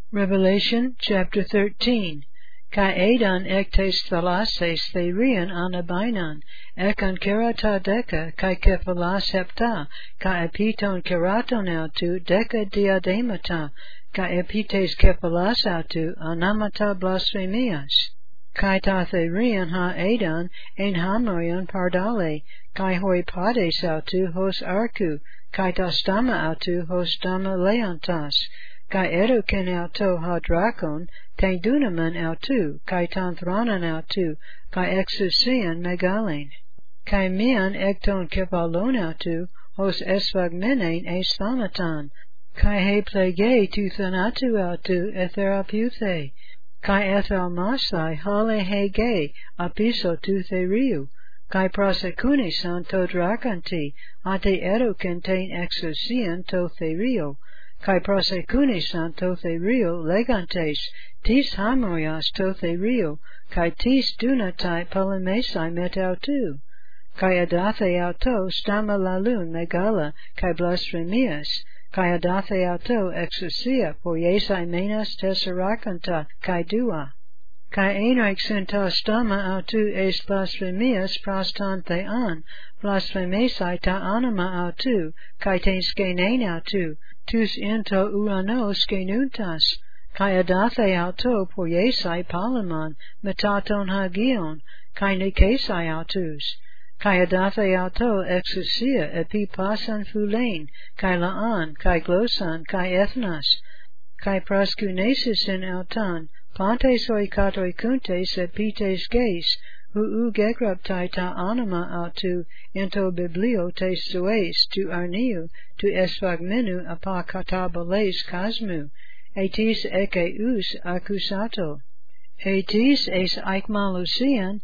Revelation chapter 13. Kai edan ektes thalases therian anabainan, ekon kerata deca, kai kephalas hepta, kai epiton keraton autu, deca diademata, kai epites kephalas autu, anamata blasphemias. Kai ta therian ha edan, en hamorion pardale, kai hoi pades autu hos arku, kai ta stama autu hos stama leontas, kai eroken auto ha drakon, ten dunaman autu, kai tan thranan autu, kai exousian megalin. Kai mian ekton kepalon autu, hos esphagmenen es thanatan, kai he plege tu thanatu autu etheraputhe, kai ethelmasai hale hege, apiso tu theriu, kai prosecunisan to drakanti, ate eroken ten exousian to therio, kai prosecunisan to therio legantes, tis hamoias to therio, kai tis dunatai polemesai metautu, kai adathe auto stama lalun megala, kai blasphemias, kai adathe auto exousia, poiesai menas tesserakanta, kai dua. Kai enrix senta stama autu es blasphemias prostan thean, blasphemesai ta anima autu, kai ten skenen autu, tus into urano skenuntas, kai adathe auto poiesai palaman, metaton hagion, kai nikesai autus, kai adathe auto exousia epi pasan fulein, kai laan, kai glosan, kai ethnas, kai proskunesis in autan, pantes hoi katoi kuntes epites geis, hu gegraptai ta anima autu, into biblio te sues tu arniu, tu esphagmenu apakatabales kasmu, etis ekeus accusato. Etis es aikmalusian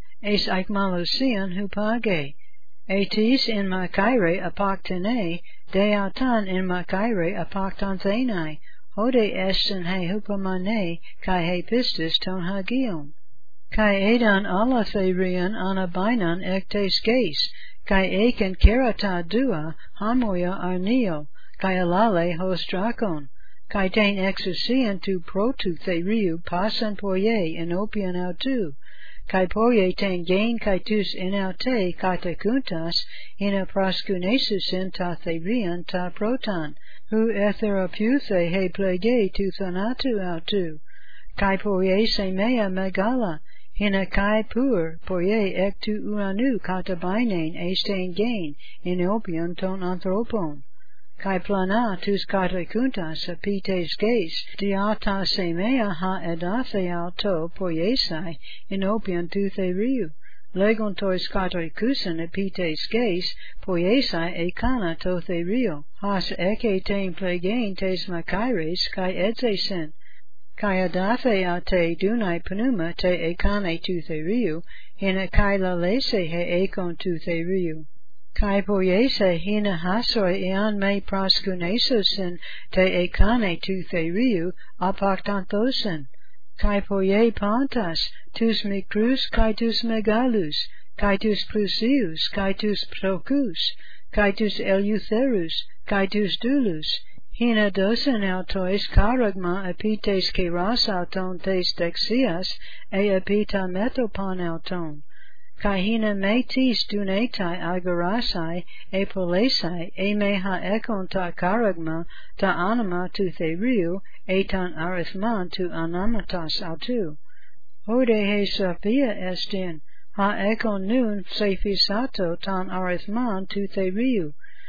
hupage. Etis in makaire apaktene, deatan in makaire apaktanthene, hode esten he hupamane, kai he pistis ton hagion. Kai edan alatherian anabainan ektes geis, kai eken kerata dua, hamoia arnio, kai alale hos drakon, kai ten exousian tu protu theriu pasan poie in opian autu, kai poie ten gain kai tus inaute kata kuntas, ina proskunesus in ta therian ta protan, hu etheraputhe he plege tu thanatu autu, kai poie se mea megala, hina kai pur poie ek tu uranu kata bainen esten gain in opion ton anthropon, kai plana tus kata kuntas apites geis diata se mea ha edathe auto poiesai in opion tu theriu, legontois kata kusan apites geis poiesai ekana to therio, has eke ten plegain tes makaires kai edzesen, kai adathe ate dunai pneuma te ekane tu theriu, hina kai lalese he ekon tu theriu. Kai poiese hina hasoi ean me proskunesosin te ekane tu theriu apaktanthosin. Kai poie pantas, tus mikrus kai tus megalus, kai tus plusius, kai tus procus, kai tus eleutherus, kai tus dulus, hina dosen autois karagma epites keras auton tes dexias, e epita metopan auton. Kai hina metis dunetai agarasai, e polesai, e meha ekon ta karagma, ta anima tu theriu, etan arithman tu anamatas autu. Hode he sophia estin, ha ekon nun sephisato tan arithman tu theriu,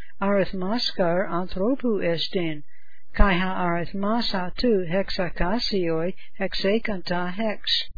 arithmaskar anthropu estin, kai ha arithmas autu hexakasioi hexakanta hex.